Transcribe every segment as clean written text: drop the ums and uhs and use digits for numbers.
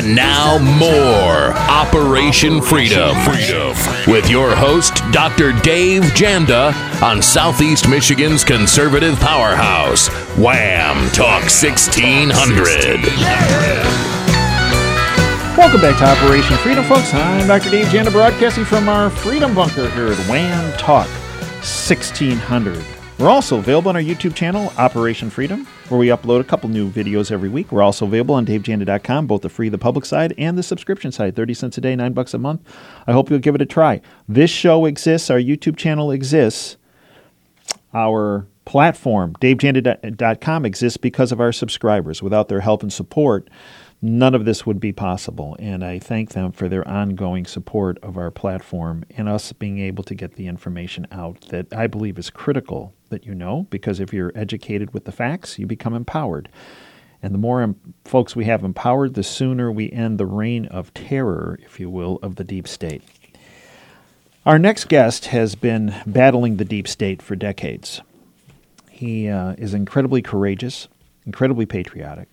And now more Operation Freedom. With your host, Dr. Dave Janda, on Southeast Michigan's conservative powerhouse, Wham Talk 1600. Welcome back to Operation Freedom, folks. I'm Dr. Dave Janda, broadcasting from our Freedom Bunker here at Wham Talk 1600. We're also available on our YouTube channel, Operation Freedom, where we upload a couple new videos every week. We're also available on DaveJanda.com, both the free, the public side, and the subscription side, 30 cents a day, $9 a month. I hope you'll give it a try. This show exists, our YouTube channel exists, our platform, DaveJanda.com, exists because of our subscribers. Without their help and support, none of this would be possible, and I thank them for their ongoing support of our platform and us being able to get the information out that I believe is critical that you know, because if you're educated with the facts, you become empowered. And the more folks we have empowered, the sooner we end the reign of terror, if you will, of the deep state. Our next guest has been battling the deep state for decades. He is incredibly courageous, incredibly patriotic.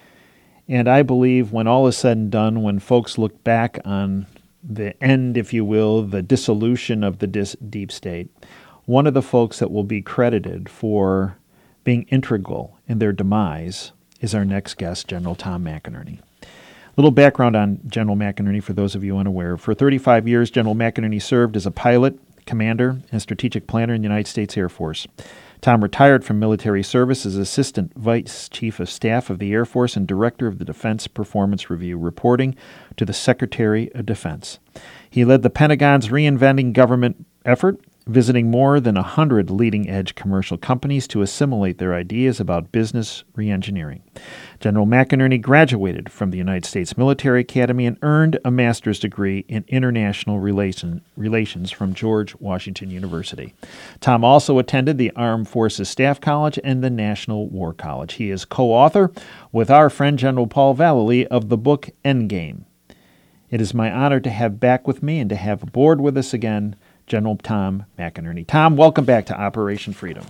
And I believe when all is said and done, when folks look back on the end, if you will, the dissolution of the deep state, one of the folks that will be credited for being integral in their demise is our next guest, General Tom McInerney. A little background on General McInerney for those of you unaware. For 35 years, General McInerney served as a pilot, commander, and strategic planner in the United States Air Force. Tom retired from military service as Assistant Vice Chief of Staff of the Air Force and Director of the Defense Performance Review, reporting to the Secretary of Defense. He led the Pentagon's reinventing government effort, visiting more than 100 leading-edge commercial companies to assimilate their ideas about business reengineering. General McInerney graduated from the United States Military Academy and earned a master's degree in international relations from George Washington University. Tom also attended the Armed Forces Staff College and the National War College. He is co-author with our friend General Paul Vallely of the book Endgame. It is my honor to have back with me and to have aboard with us again General Tom McInerney. Tom, welcome back to Operation Freedom.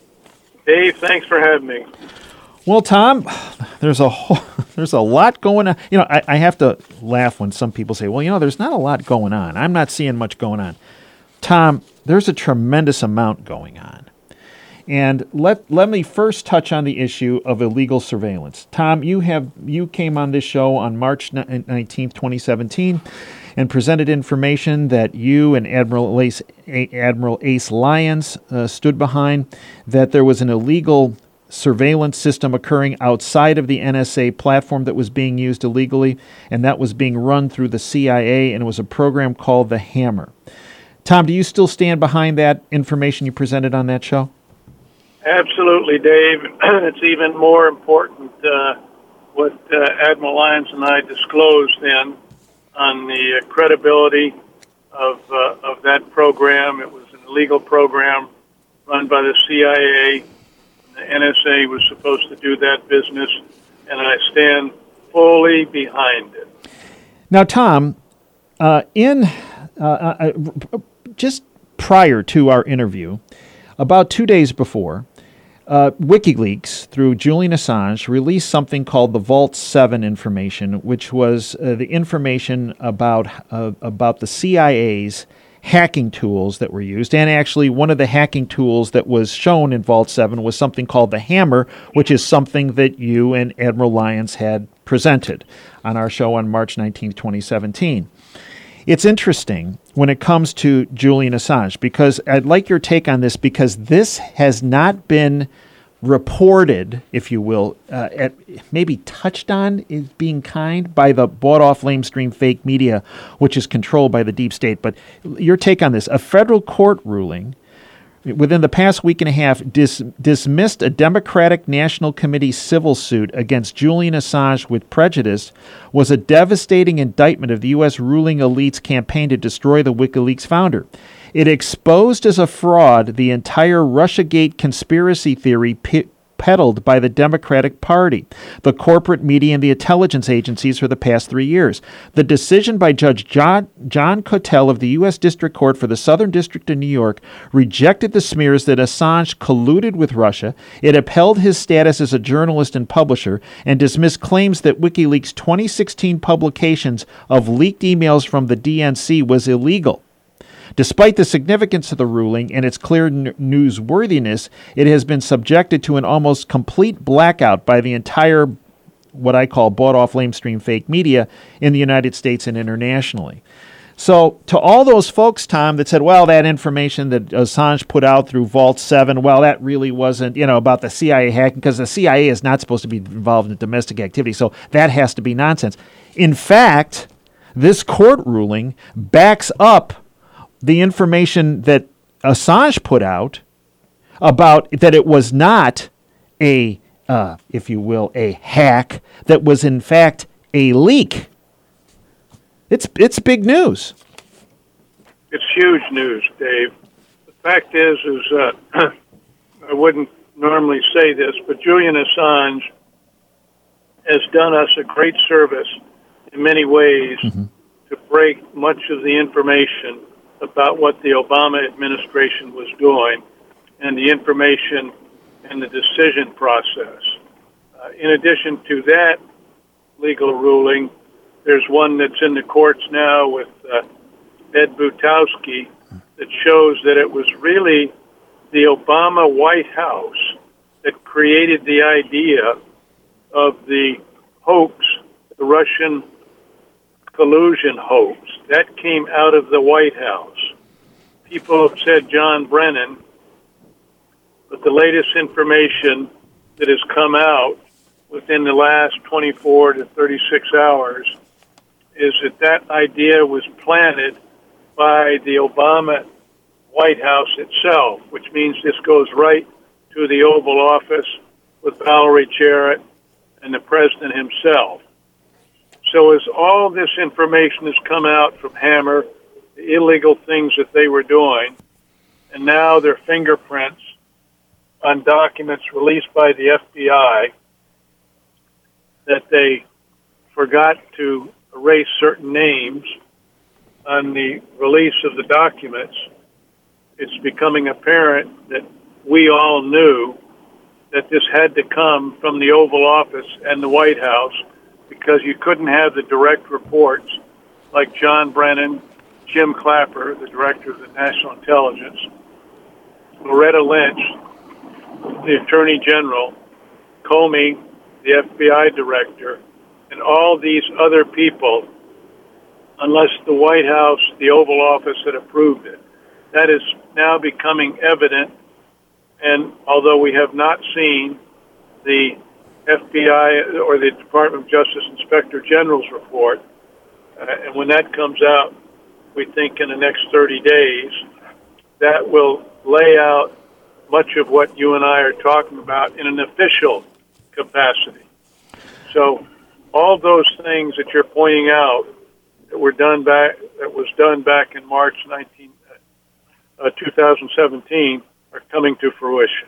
Dave, thanks for having me. Well, Tom, there's a lot going on. You know, I have to laugh when some people say, well, you know, there's not a lot going on. I'm not seeing much going on. Tom, there's a tremendous amount going on. And let me first touch on the issue of illegal surveillance. Tom, you came on this show on March 19th, 2017, and presented information that you and Admiral Ace Lyons stood behind, that there was an illegal surveillance system occurring outside of the NSA platform that was being used illegally, and that was being run through the CIA, and it was a program called the Hammer. Tom, do you still stand behind that information you presented on that show? Absolutely, Dave. It's even more important what Admiral Lyons and I disclosed then on the credibility of that program. It was an illegal program run by the CIA. The NSA was supposed to do that business, and I stand fully behind it. Now, Tom, just prior to our interview, about 2 days before, WikiLeaks, through Julian Assange, released something called the Vault 7 information, which was the information about the CIA's hacking tools that were used. And actually, one of the hacking tools that was shown in Vault 7 was something called the Hammer, which is something that you and Admiral Lyons had presented on our show on March 19, 2017. It's interesting when it comes to Julian Assange, because I'd like your take on this, because this has not been reported, if you will, maybe touched on, is being kind, by the bought-off lamestream fake media, which is controlled by the deep state. But your take on this: a federal court ruling within the past week and a half dismissed a Democratic National Committee civil suit against Julian Assange with prejudice, was a devastating indictment of the U.S. ruling elite's campaign to destroy the WikiLeaks founder. It exposed as a fraud the entire Russiagate conspiracy theory peddled by the Democratic Party, the corporate media, and the intelligence agencies for the past 3 years. The decision by Judge John Kotel of the U.S. District Court for the Southern District of New York rejected the smears that Assange colluded with Russia. It upheld his status as a journalist and publisher and dismissed claims that WikiLeaks' 2016 publications of leaked emails from the DNC was illegal. Despite the significance of the ruling and its clear newsworthiness, it has been subjected to an almost complete blackout by the entire, what I call bought-off lamestream fake media in the United States and internationally. So to all those folks, Tom, that said, well, that information that Assange put out through Vault 7, well, that really wasn't, about the CIA hacking, because the CIA is not supposed to be involved in domestic activity, so that has to be nonsense. In fact, this court ruling backs up the information that Assange put out about that it was not a, if you will, a hack, that was in fact a leak. It's big news. It's huge news, Dave. The fact is I wouldn't normally say this, but Julian Assange has done us a great service in many ways to break much of the information about what the Obama administration was doing and the information and the decision process. In addition to that legal ruling, there's one that's in the courts now with Ed Butowski that shows that it was really the Obama White House that created the idea of the hoax, the Russian collusion hoax. That came out of the White House. People have said John Brennan, but the latest information that has come out within the last 24 to 36 hours is that idea was planted by the Obama White House itself, which means this goes right to the Oval Office with Valerie Jarrett and the president himself. So as all this information has come out from Hammer, the illegal things that they were doing, and now their fingerprints on documents released by the FBI, that they forgot to erase certain names on the release of the documents, it's becoming apparent that we all knew that this had to come from the Oval Office and the White House, because you couldn't have the direct reports like John Brennan, Jim Clapper, the director of the National Intelligence, Loretta Lynch, the Attorney General, Comey, the FBI director, and all these other people, unless the White House, the Oval Office had approved it. That is now becoming evident, and although we have not seen the FBI or the Department of Justice Inspector General's report, and when that comes out, we think in the next 30 days, that will lay out much of what you and I are talking about in an official capacity. So all those things that you're pointing out that was done back in March 2017 are coming to fruition.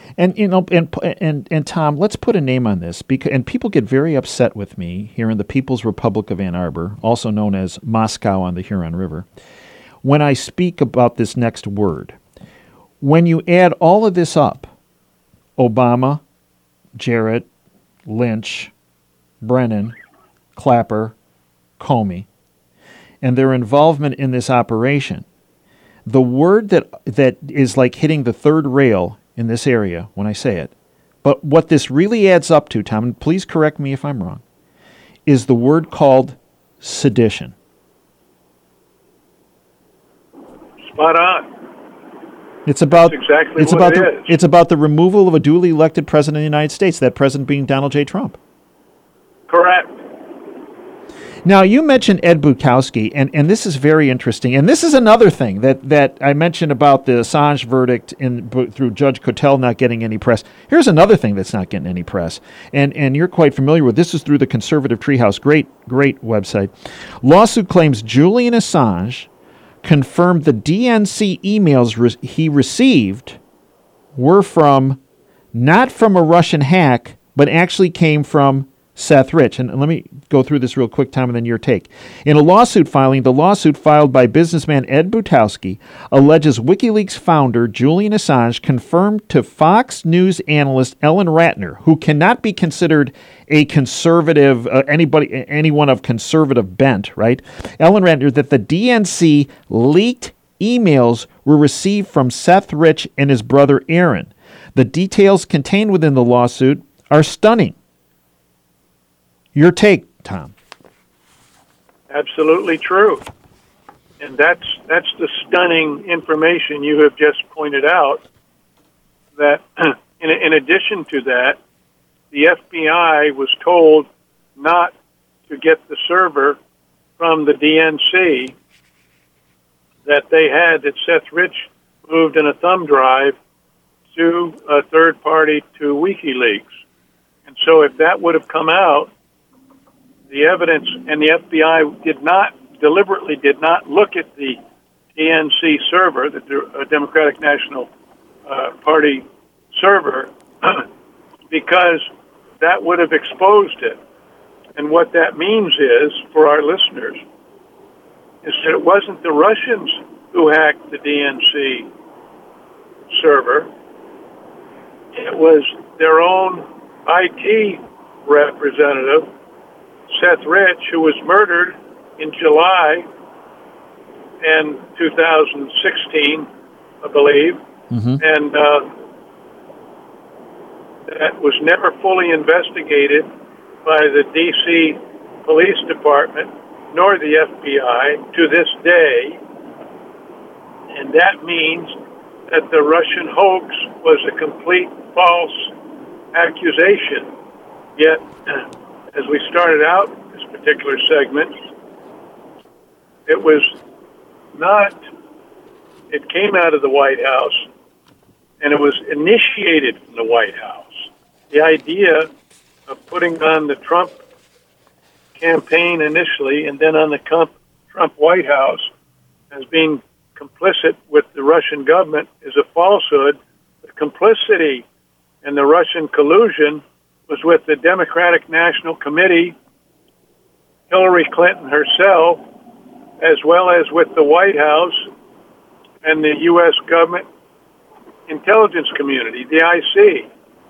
And Tom, let's put a name on this, and people get very upset with me here in the People's Republic of Ann Arbor, also known as Moscow on the Huron River, when I speak about this next word. When you add all of this up, Obama, Jarrett, Lynch, Brennan, Clapper, Comey, and their involvement in this operation, the word that is like hitting the third rail in this area when I say it, but what this really adds up to, Tom, and please correct me if I'm wrong, is the word called sedition. Spot on. It's about That's it's about the removal of a duly elected president of the United States, that president being Donald J. Trump. Correct. Now, you mentioned Ed Butowski, and this is very interesting. And this is another thing that I mentioned about the Assange verdict through Judge Kotel not getting any press. Here's another thing that's not getting any press, and you're quite familiar with. This is through the Conservative Treehouse, great website. Lawsuit claims Julian Assange confirmed the DNC emails he received were from not from a Russian hack, but actually came from Seth Rich. And let me go through this real quick, Tom, and then your take. In a lawsuit filing, the lawsuit filed by businessman Ed Butowski alleges WikiLeaks founder Julian Assange confirmed to Fox News analyst Ellen Ratner, who cannot be considered a conservative, anyone of conservative bent, right? Ellen Ratner, that the DNC leaked emails were received from Seth Rich and his brother Aaron. The details contained within the lawsuit are stunning. Your take, Tom. Absolutely true. And that's the stunning information you have just pointed out, that in addition to that, the FBI was told not to get the server from the DNC that they had, that Seth Rich moved in a thumb drive to a third party to WikiLeaks. And so if that would have come out, the evidence, and the FBI deliberately did not look at the DNC server, the Democratic National Party server, because that would have exposed it. And what that means is, for our listeners, is that it wasn't the Russians who hacked the DNC server. It was their own IT representative, Seth Rich, who was murdered in July in 2016, I believe, and that was never fully investigated by the D.C. Police Department nor the FBI to this day, and that means that the Russian hoax was a complete false accusation. Yet, as we started out this particular segment, it came out of the White House, and it was initiated from the White House. The idea of putting on the Trump campaign initially and then on the Trump White House as being complicit with the Russian government is a falsehood. The complicity and the Russian collusion was with the Democratic National Committee, Hillary Clinton herself, as well as with the White House and the U.S. government intelligence community, the IC.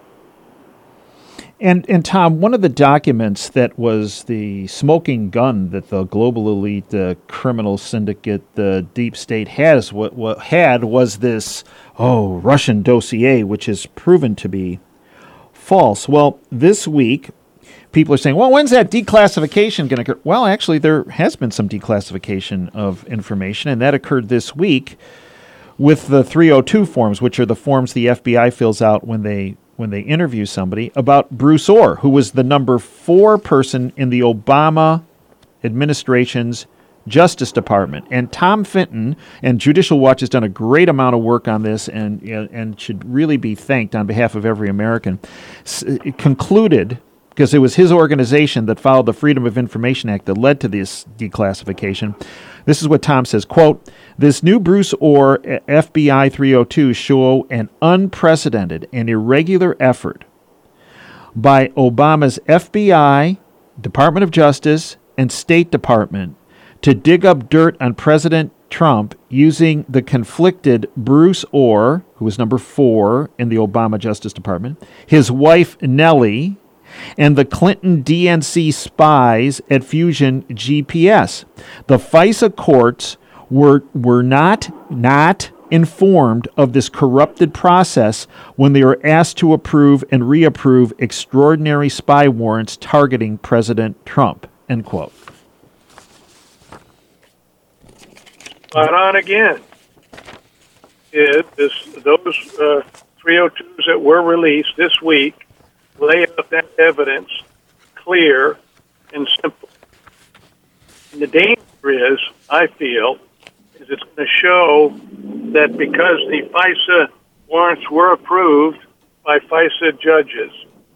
And Tom, one of the documents that was the smoking gun that the global elite, the criminal syndicate, the deep state was this Russian dossier, which is proven to be false. Well, this week, people are saying, well, when's that declassification going to occur? Well, actually, there has been some declassification of information, and that occurred this week with the 302 forms, which are the forms the FBI fills out when they interview somebody, about Bruce Ohr, who was the number 4 person in the Obama administration's Justice Department. And Tom Fitton and Judicial Watch has done a great amount of work on this and should really be thanked on behalf of every American. It concluded, because it was his organization that followed the Freedom of Information Act that led to this declassification. This is what Tom says, quote, "This new Bruce Ohr FBI 302 show an unprecedented and irregular effort by Obama's FBI, Department of Justice, and State Department to dig up dirt on President Trump using the conflicted Bruce Ohr, who was number 4 in the Obama Justice Department, his wife Nellie, and the Clinton DNC spies at Fusion GPS. The FISA courts were not informed of this corrupted process when they were asked to approve and reapprove extraordinary spy warrants targeting President Trump," end quote. Spot on again. Those 302s that were released this week lay out that evidence clear and simple. And the danger is, I feel, is it's going to show that because the FISA warrants were approved by FISA judges,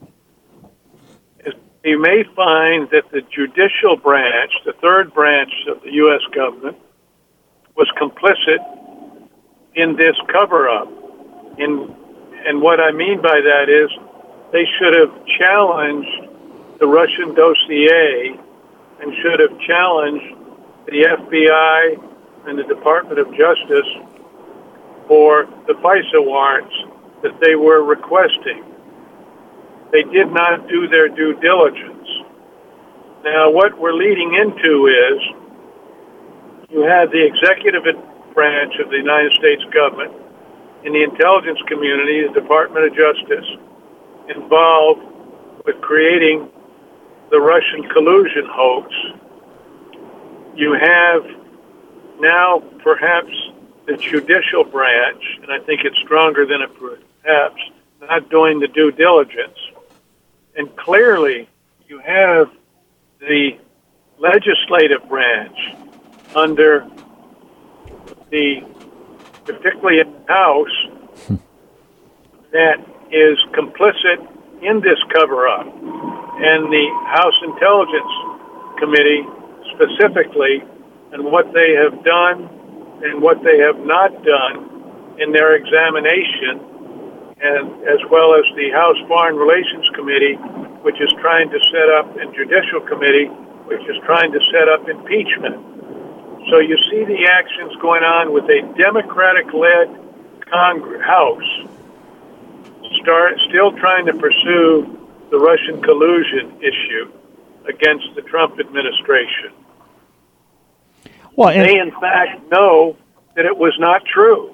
you may find that the judicial branch, the third branch of the U.S. government, was complicit in this cover-up, in And what I mean by that is they should have challenged the Russian dossier and should have challenged the FBI and the Department of Justice for the FISA warrants that they were requesting. They did not do their due diligence. Now, what we're leading into is you have the executive branch of the United States government and the intelligence community, the Department of Justice, involved with creating the Russian collusion hoax. You have now perhaps the judicial branch, and I think it's stronger than it perhaps, not doing the due diligence. And clearly you have the legislative branch under the, particularly in the House, that is complicit in this cover-up. And the House Intelligence Committee specifically, and what they have done and what they have not done in their examination, and as well as the House Foreign Relations Committee, which is trying to set up, and Judicial Committee, which is trying to set up impeachment. So you see the actions going on with a Democratic-led House still trying to pursue the Russian collusion issue against the Trump administration. Well, they, in fact, know that it was not true.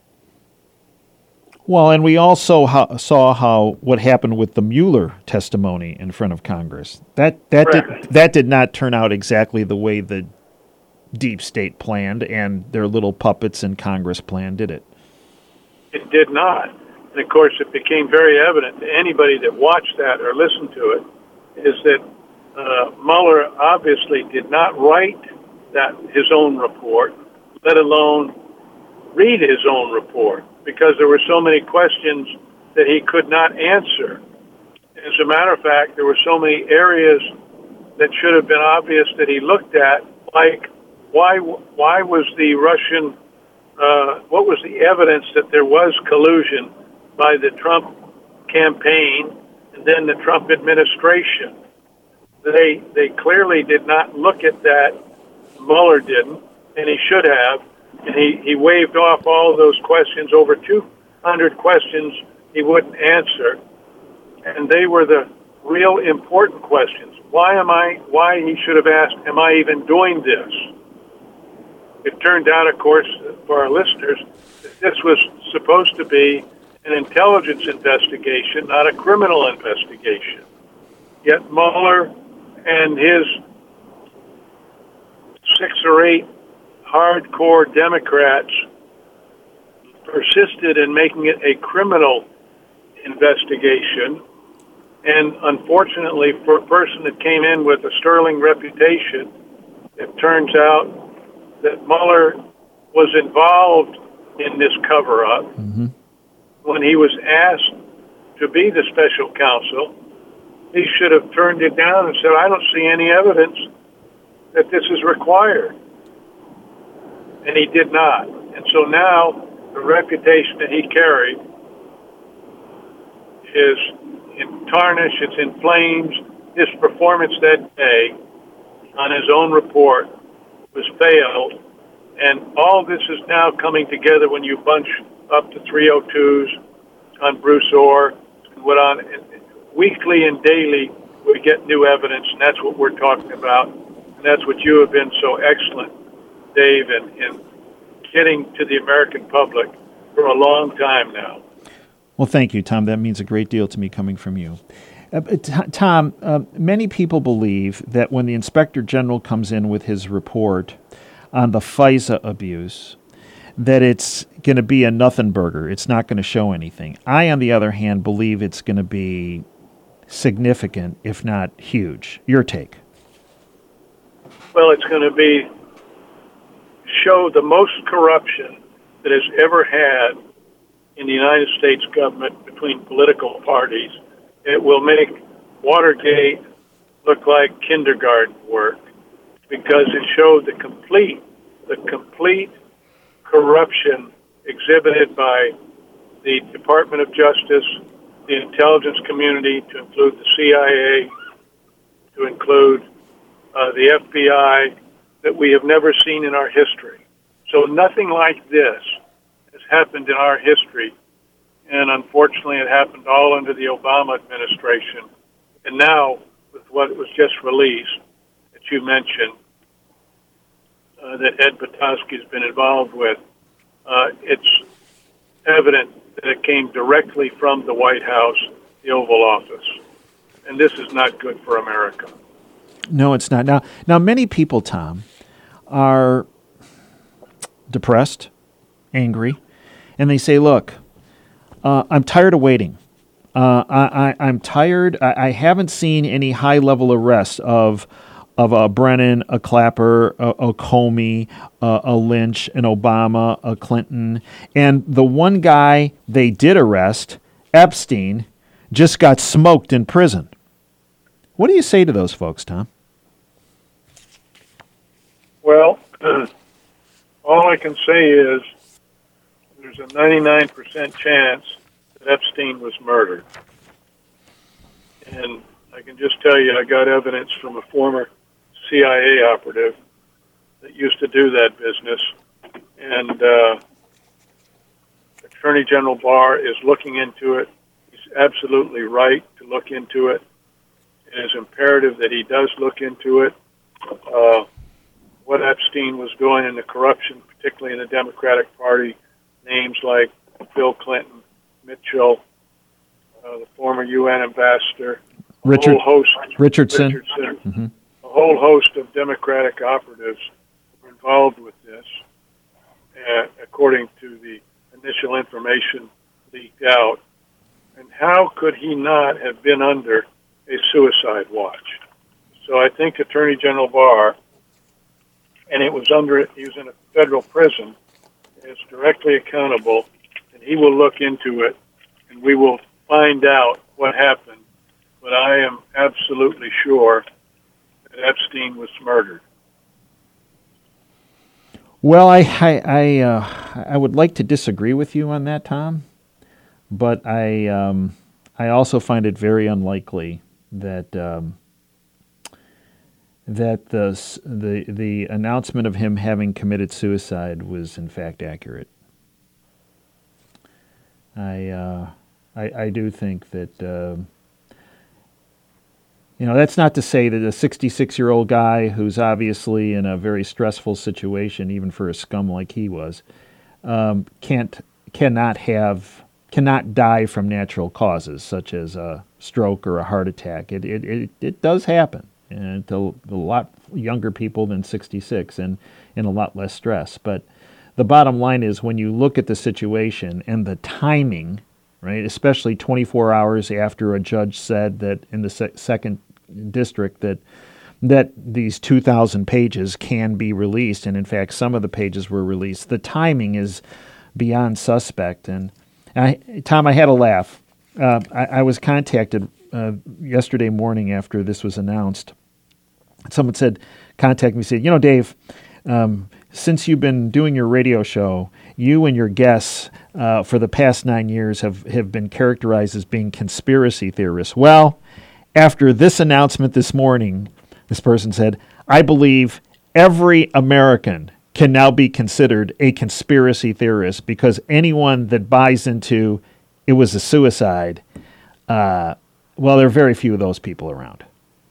Well, and we also saw how what happened with the Mueller testimony in front of Congress. That did not turn out exactly the way the deep state planned and their little puppets in Congress planned, did it? It did not. And, of course, it became very evident to anybody that watched that or listened to it is that Mueller obviously did not write his own report, let alone read his own report, because there were so many questions that he could not answer. As a matter of fact, there were so many areas that should have been obvious that he looked at, like why was the Russian, what was the evidence that there was collusion by the Trump campaign and then the Trump administration? They clearly did not look at that. Mueller didn't, and he should have. And he waved off all of those questions, over 200 questions he wouldn't answer. And they were the real important questions. Why he should have asked, am I even doing this? It turned out, of course, for our listeners, that this was supposed to be an intelligence investigation, not a criminal investigation. Yet Mueller and his 6 or 8 hardcore Democrats persisted in making it a criminal investigation. And unfortunately, for a person that came in with a sterling reputation, it turns out that Mueller was involved in this cover-up. Mm-hmm. When he was asked to be the special counsel, he should have turned it down and said, I don't see any evidence that this is required. And he did not. And so now the reputation that he carried is in tarnish, it's in flames. His performance that day on his own report was failed. And all this is now coming together when you bunch up the 302s on Bruce Orr and what on. And weekly and daily we get new evidence, and that's what we're talking about. And that's what you have been so excellent, Dave, in getting to the American public for a long time now. Well, thank you, Tom. That means a great deal to me coming from you. Tom, many people believe that when the Inspector General comes in with his report on the FISA abuse, that it's going to be a nothing burger. It's not going to show anything. I, on the other hand, believe it's going to be significant, if not huge. Your take? Well, it's going to show the most corruption that has ever had in the United States government between political parties. It will make Watergate look like kindergarten work because it showed the complete corruption exhibited by the Department of Justice, the intelligence community, to include the CIA, to include the FBI, that we have never seen in our history. So nothing like this has happened in our history, and unfortunately it happened all under the Obama administration. And now, with what was just released, that you mentioned, that Ed Petoskey has been involved with, it's evident that it came directly from the White House, the Oval Office. And this is not good for America. No, it's not. Now, many people, Tom, are depressed, angry, and they say, look, I'm tired of waiting. I'm tired. I haven't seen any high-level arrests of a Brennan, a Clapper, a Comey, a Lynch, an Obama, a Clinton. And the one guy they did arrest, Epstein, just got smoked in prison. What do you say to those folks, Tom? Well, all I can say is there's a 99% chance that Epstein was murdered. And I can just tell you, I got evidence from a former CIA operative that used to do that business. And Attorney General Barr is looking into it. He's absolutely right to look into it. It is imperative that he does look into it. What Epstein was doing in the corruption, particularly in the Democratic Party, names like Bill Clinton, Mitchell, the former UN ambassador, Richardson. Mm-hmm. A whole host of Democratic operatives were involved with this, according to the initial information leaked out. And how could he not have been under a suicide watch? So I think Attorney General Barr, and he was in a federal prison, is directly accountable, and he will look into it, and we will find out what happened. But I am absolutely sure that Epstein was murdered. Well, I would like to disagree with you on that, Tom, but I also find it very unlikely that the announcement of him having committed suicide was in fact accurate. I do think that that's not to say that a 66-year-old guy who's obviously in a very stressful situation, even for a scum like he was, cannot die from natural causes such as a stroke or a heart attack. It does happen. And to a lot younger people than 66 and in a lot less stress. But the bottom line is when you look at the situation and the timing, right, especially 24 hours after a judge said that in the second district that these 2,000 pages can be released, and in fact some of the pages were released, the timing is beyond suspect. And Tom, I had a laugh. I was contacted yesterday morning after this was announced. Someone contact me, said, Dave, since you've been doing your radio show, you and your guests for the past 9 years have been characterized as being conspiracy theorists. Well, after this announcement this morning, this person said, I believe every American can now be considered a conspiracy theorist because anyone that buys into it was a suicide, well, there are very few of those people around.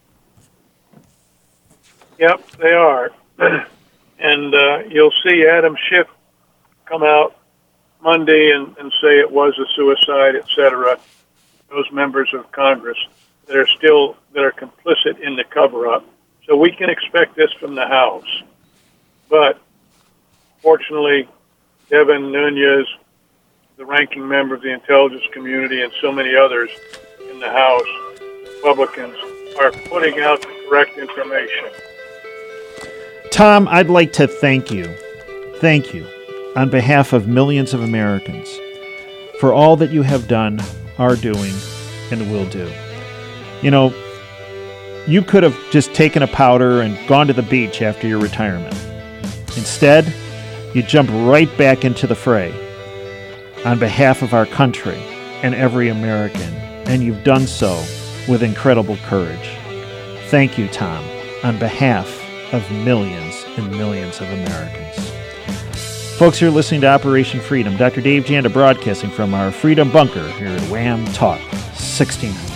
Yep, they are. And you'll see Adam Schiff come out Monday and say it was a suicide, etc. Those members of Congress that are complicit in the cover-up. So we can expect this from the House. But fortunately, Devin Nunes, the ranking member of the intelligence community, and so many others in the House, Republicans, are putting out the correct information. Tom, I'd like to thank you, on behalf of millions of Americans, for all that you have done, are doing, and will do. You could have just taken a powder and gone to the beach after your retirement. Instead, you jumped right back into the fray. on behalf of our country and every American, and you've done so with incredible courage. Thank you, Tom, on behalf of millions and millions of Americans. Folks, you're listening to Operation Freedom. Dr. Dave Janda broadcasting from our Freedom Bunker here at Wham Talk 1600.